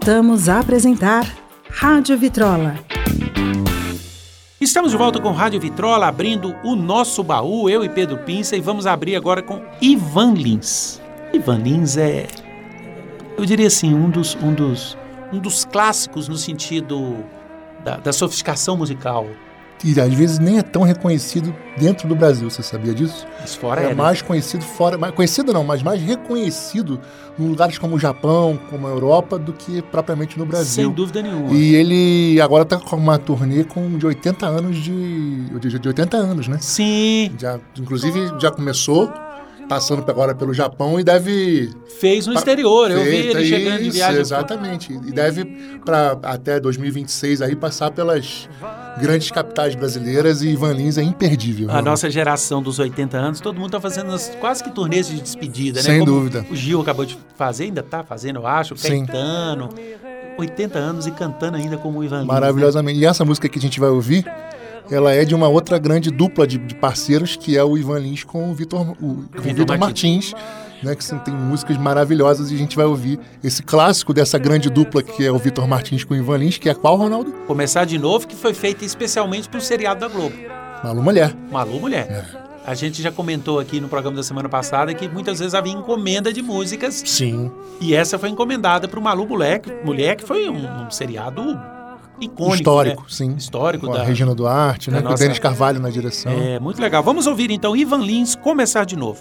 Voltamos a apresentar Rádio Vitrola. Estamos de volta com Rádio Vitrola, abrindo o nosso baú, eu e Pedro Pinça, e vamos abrir agora com Ivan Lins. Ivan Lins é, eu diria assim, um dos clássicos no sentido da sofisticação musical. E às vezes nem é tão reconhecido dentro do Brasil, você sabia disso? Mas fora é mais conhecido fora, conhecido não, mas mais reconhecido em lugares como o Japão, como a Europa, do que propriamente no Brasil. Sem dúvida nenhuma. E ele agora está com uma turnê de 80 anos de 80 anos, né? Sim. Inclusive já começou, passando agora pelo Japão e deve... Fez no exterior, eu vi ele chegando de viagem. Exatamente. E deve, para até 2026, aí, passar pelas grandes capitais brasileiras, e Ivan Lins é imperdível. A nossa geração dos 80 anos, todo mundo está fazendo quase que turnês de despedida, né? Sem dúvida. O Gil acabou de fazer, ainda está fazendo, eu acho, o Caetano. 80 anos e cantando ainda como o Ivan Lins. Maravilhosamente. Né? E essa música que a gente vai ouvir, ela é de uma outra grande dupla de parceiros, que é o Ivan Lins com o Vitor Martins, né, que tem músicas maravilhosas, e a gente vai ouvir esse clássico dessa grande dupla, que é o Vitor Martins com o Ivan Lins, que é qual, Ronaldo? Começar de Novo, que foi feita especialmente para o seriado da Globo. Malu Mulher. Malu Mulher. É. A gente já comentou aqui no programa da semana passada que muitas vezes havia encomenda de músicas. Sim. E essa foi encomendada para o Malu Mulher, que foi um seriado icônico. Histórico, né? Sim. Histórico. Com a Regina Duarte, né? Com o Denis Carvalho na direção. É, muito legal. Vamos ouvir então Ivan Lins, Começar de Novo.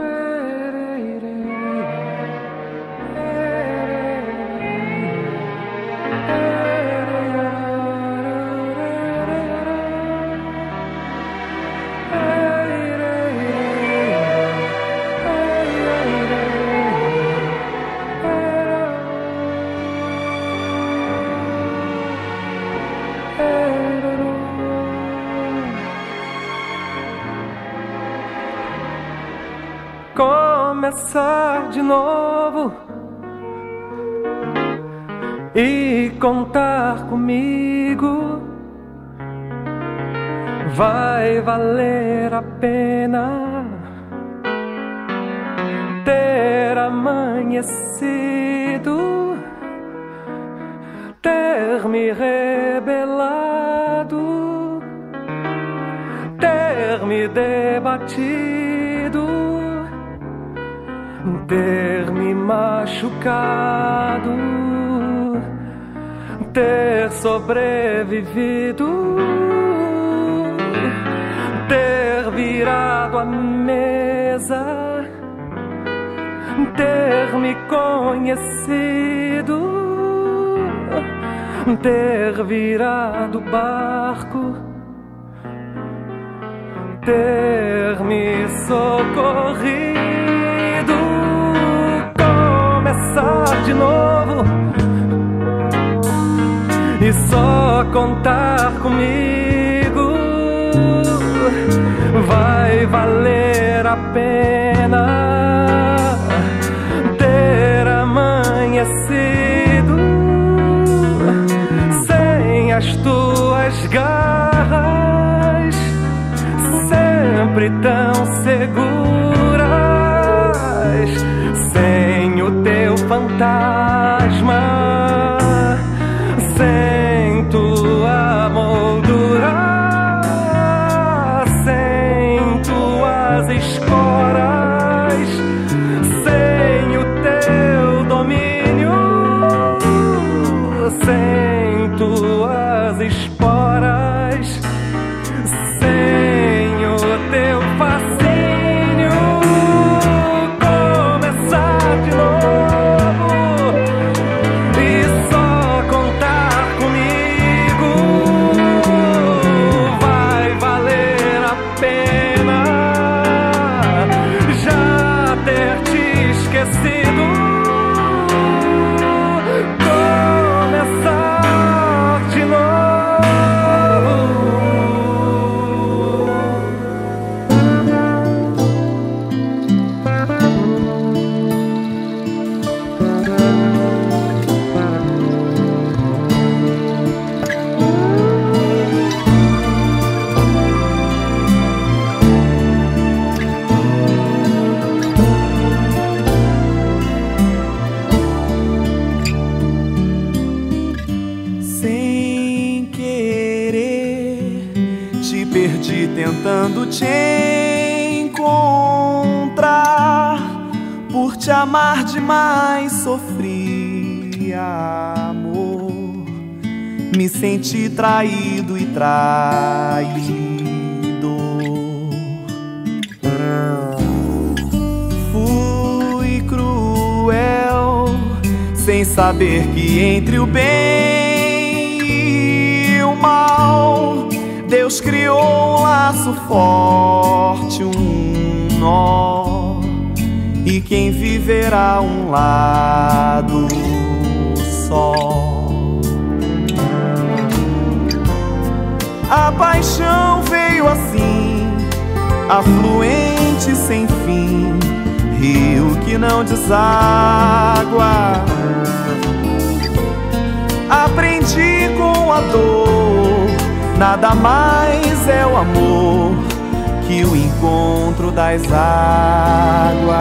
Começar de novo e contar comigo vai valer a pena ter amanhecido, ter me rebelado, ter me debatido, ter me machucado, ter sobrevivido, ter virado a mesa, ter me conhecido, ter virado barco, ter me socorrido. Começar de novo e só contar comigo vai valer a pena ter amanhecido sem as tuas garras, sempre tão seguras, sem o teu fantasma, sem tua moldura, sem tuas esporas, sem o teu domínio, sem tuas esporas, sem o teu fascínio. Começar de novo tentando te encontrar. Por te amar demais sofri, amor. Me senti traído e traído. Fui cruel, sem saber que entre o bem e o mal Deus criou um laço forte, um nó, e quem viverá um lado só. A paixão veio assim, afluente sem fim, rio que não deságua. Aprendi com a dor, nada mais é o amor que o encontro das águas.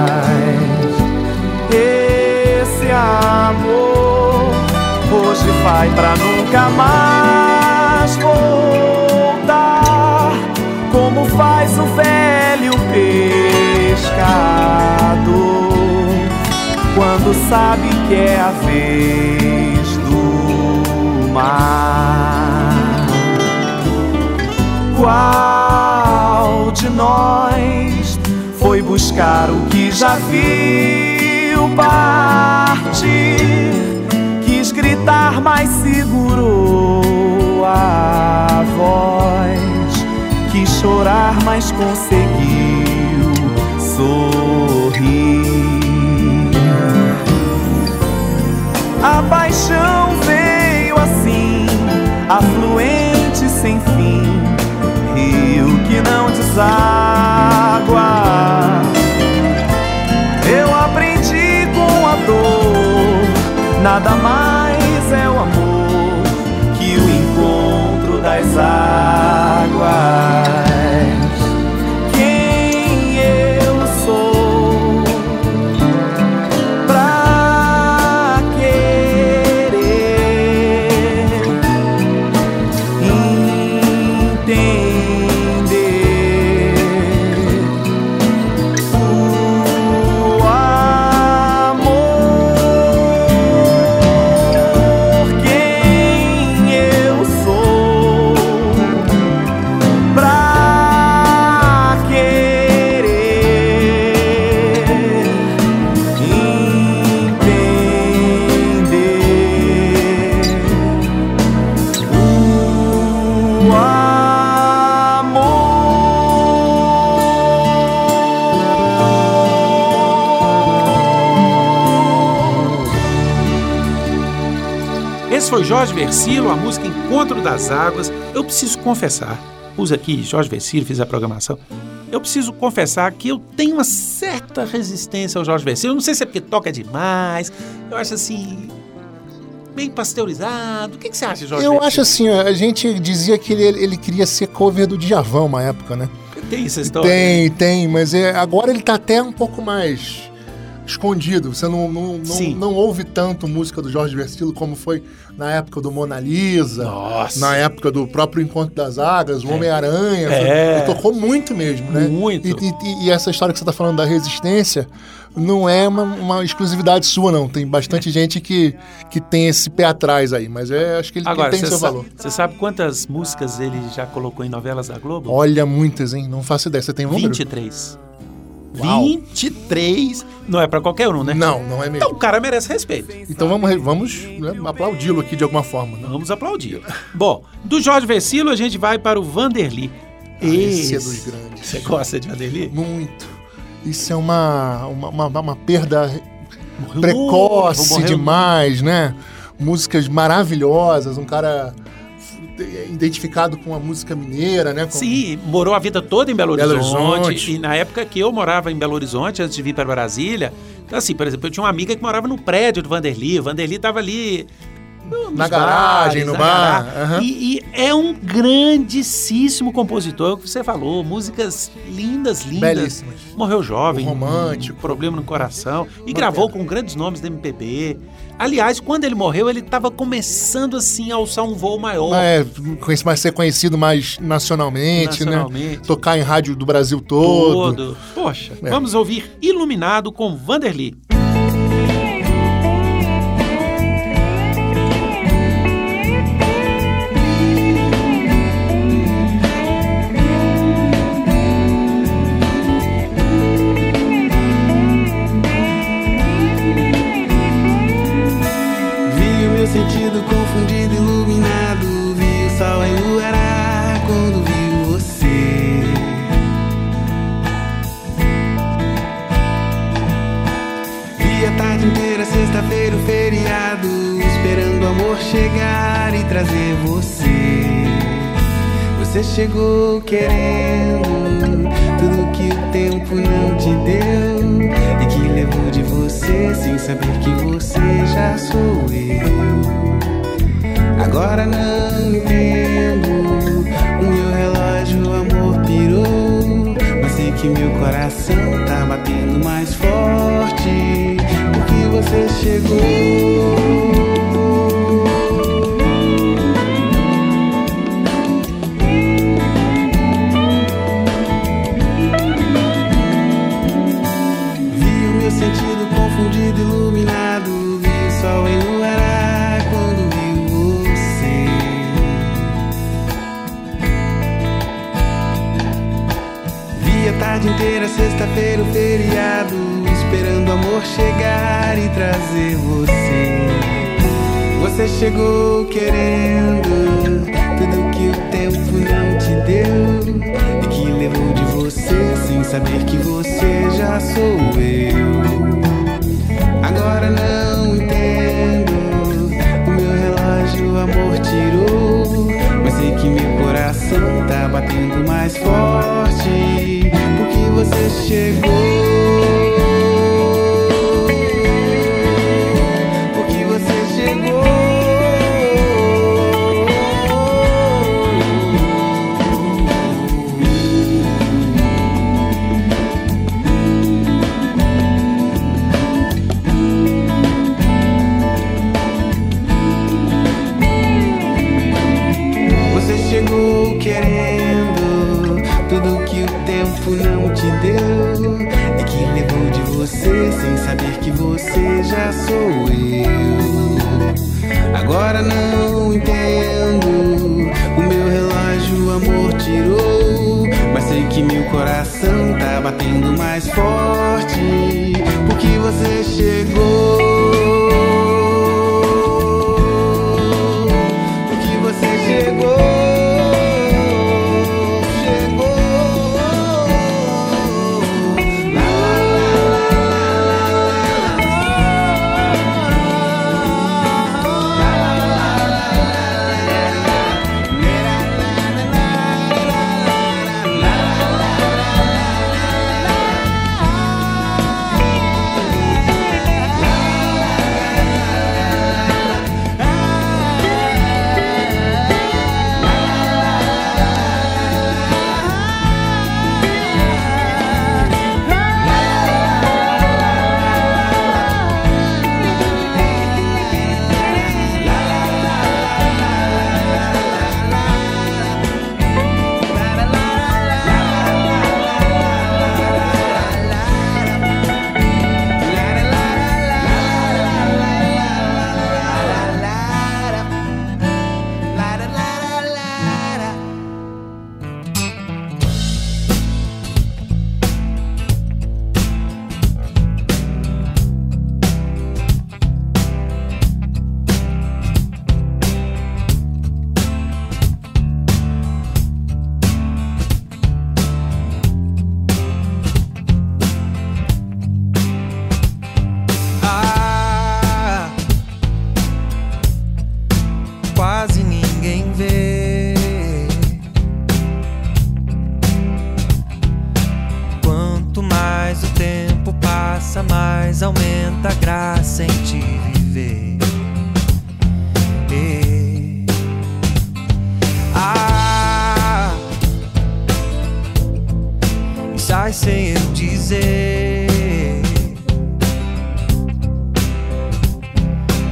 Esse amor hoje vai pra nunca mais voltar, como faz o velho pescador quando sabe que é a vez do mar. Qual de nós foi buscar o que já viu partir? Quis gritar, mas segurou a voz. Quis chorar, mas conseguiu sorrir. A paixão veio assim, afluente sem fim, rio que não deságua. Eu aprendi com a dor, nada mais é o amor que o encontro das águas. Quem eu sou pra querer entender o amor? Quem eu sou pra querer entender o amor? Esse foi Jorge Versilo, a música Encontro das Águas. Eu preciso confessar, pus aqui Jorge Versilo, fiz a programação. Eu preciso confessar que eu tenho uma certa resistência ao Jorge Versilo. Eu não sei se é porque toca demais. Eu acho assim, bem pasteurizado. O que você acha, Jorge Eu Versilo? acho assim, a gente dizia que ele queria ser cover do Djavan uma época, né? Tem essa história? Tem, mas agora ele tá até um pouco mais escondido. Você não ouve tanto música do Jorge Versilo como foi na época do Mona Lisa, Nossa. na época do próprio Encontro das Águas, o Homem-Aranha. É. Ele tocou muito mesmo, né? Muito. E essa história que você tá falando da resistência não é uma exclusividade sua, não. Tem bastante gente que tem esse pé atrás aí, mas acho que ele Agora, tem seu valor. você sabe quantas músicas ele já colocou em novelas da Globo? Olha, muitas, hein? Não faço ideia. Você tem um número? 23. Uau. 23. Não é pra qualquer um, né? Não é mesmo. Então o cara merece respeito. Então vamos né, aplaudi-lo aqui de alguma forma. Né? Vamos aplaudir. Bom, do Jorge Versilo a gente vai para o Vanderly. Esse é dos grandes. Você gosta de Vanderly? Muito. Isso é uma perda Morreu precoce novo, demais, né? Músicas maravilhosas, um cara identificado com a música mineira, né? Sim, morou a vida toda em Belo Horizonte. Horizonte. E na época que eu morava em Belo Horizonte, antes de vir para Brasília, então assim, por exemplo, eu tinha uma amiga que morava no prédio do Vanderly. O Vanderly estava ali Na garagem, no bar. Uhum. E é um grandíssimo compositor, que você falou, músicas lindas. Belíssimas. Morreu jovem. Romântico. Problema no coração. E gravou com grandes nomes da MPB. Aliás, quando ele morreu, ele estava começando assim a alçar um voo maior. Mas ser conhecido mais nacionalmente, né? Tocar em rádio do Brasil todo. Poxa, vamos ouvir Iluminado com Vanderly. Sentido confundido, iluminado, vi o sol em Uará quando vi você. Vi a tarde inteira, sexta-feira, o feriado, esperando o amor chegar e trazer você. Você chegou querendo tudo que o tempo não te deu e que levou de você sem saber que você já sou eu. Agora não entendo, o meu relógio, o amor pirou, mas sei que meu coração tá batendo mais forte porque você chegou. Sentido confundido, iluminado, vi o sol em Uará quando vi você. Vi a tarde inteira, sexta-feira, o feriado, esperando o amor chegar e trazer você. Você chegou querendo tudo que o tempo não te deu e que levou de você sem saber que você já sou eu. Agora não entendo, o meu relógio, o amor tirou, mas sei que meu coração tá batendo mais forte porque você chegou. Porque você chegou. Chegou querendo tudo que o tempo não te deu e que levou de você sem saber que você já sou eu. Agora não entendo, o meu relógio, o amor tirou, mas sei que meu coração tá batendo mais forte porque você chegou. Porque você chegou.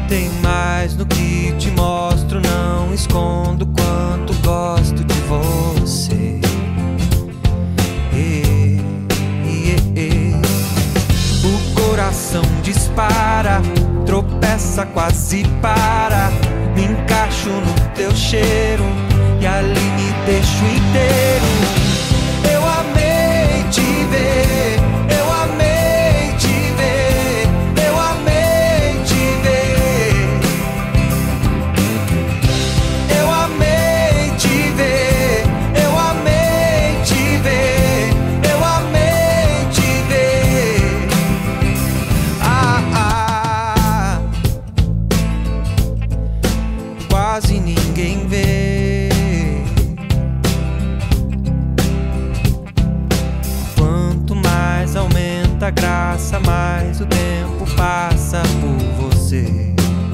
Tem mais no que te mostro, não escondo quanto gosto de você. O coração dispara, tropeça, quase para. Me encaixo no teu cheiro e ali me deixo inteiro. Eu amei te ver, eu amei te ver, eu amei te ver. Eu amei te ver, eu amei te ver, eu amei te ver. Quase ninguém vê. Quanto mais aumenta a graça, mais o tempo passa por você.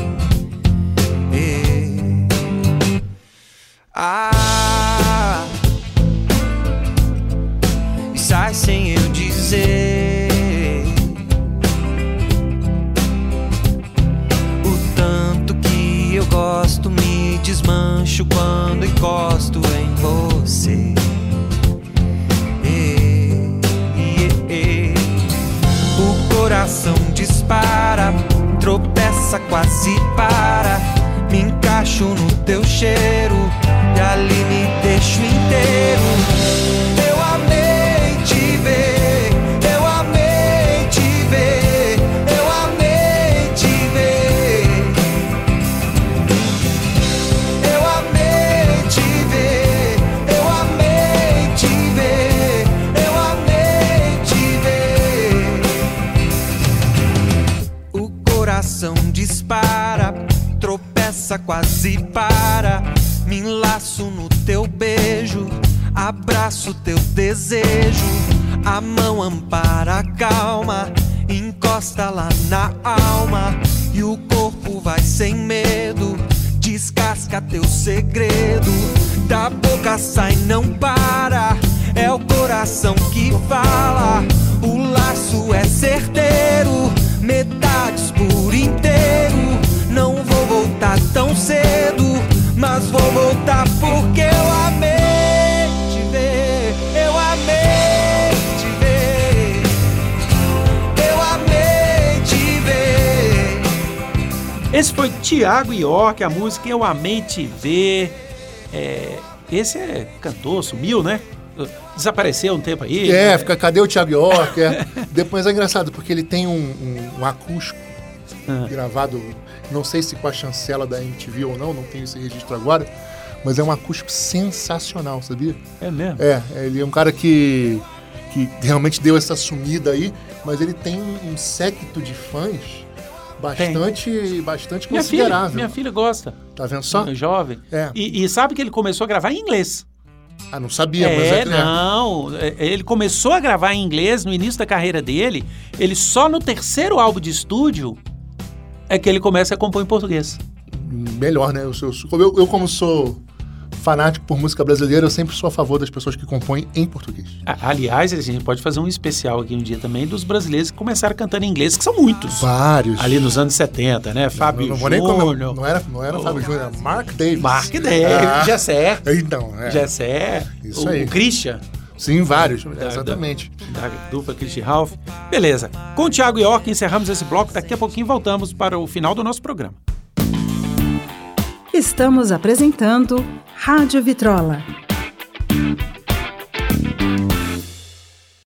E sai sem eu dizer o tanto que eu gosto, me desmancho quando encosto em você. O coração dispara, tropeça, quase para. Me encaixo no teu cheiro e ali me deixo inteiro. Eu amei te ver, eu amei te ver, eu amei te ver. Eu amei te ver, eu amei te ver, eu amei te ver. O coração dispara, tropeça, quase para. Me enlaço no teu beijo, abraço teu desejo. A mão ampara a calma, encosta lá na alma. E o corpo vai sem medo, descasca teu segredo. Da boca sai, não para, é o coração que fala. O laço é certeiro, metades por inteiro. Não vou voltar tão cedo, mas vou voltar porque eu amei te ver, eu amei te ver, eu amei te ver. Esse foi Tiago York, a música Eu Amei Te Ver. Esse é cantor, sumiu, né? Desapareceu um tempo aí. Cadê o Tiago York? Depois é engraçado, porque ele tem um acústico gravado, não sei se com a chancela da MTV ou não tenho esse registro agora, mas é um acústico sensacional, sabia? É mesmo? Ele é um cara que realmente deu essa sumida aí, mas ele tem um séquito de fãs bastante considerável. Minha filha gosta. Tá vendo só? Jovem. E sabe que ele começou a gravar em inglês. Ah, não sabia, mas não. Ele começou a gravar em inglês no início da carreira dele. Ele só no terceiro álbum de estúdio é que ele começa a compor em português. Melhor, né? Eu como sou fanático por música brasileira, eu sempre sou a favor das pessoas que compõem em português. Aliás, a gente pode fazer um especial aqui um dia também dos brasileiros que começaram cantando em inglês, que são muitos. Vários. Ali nos anos 70, né? Fábio Júnior. Não era Fábio Júnior, era Mark Davis. Mark Davis, Gessé. Então, Gessé. Isso aí. O Christian. Sim, vários, exatamente. Da dupla Christian Ralph. Beleza. Com o Tiago York encerramos esse bloco. Daqui a pouquinho voltamos para o final do nosso programa. Estamos apresentando Rádio Vitrola.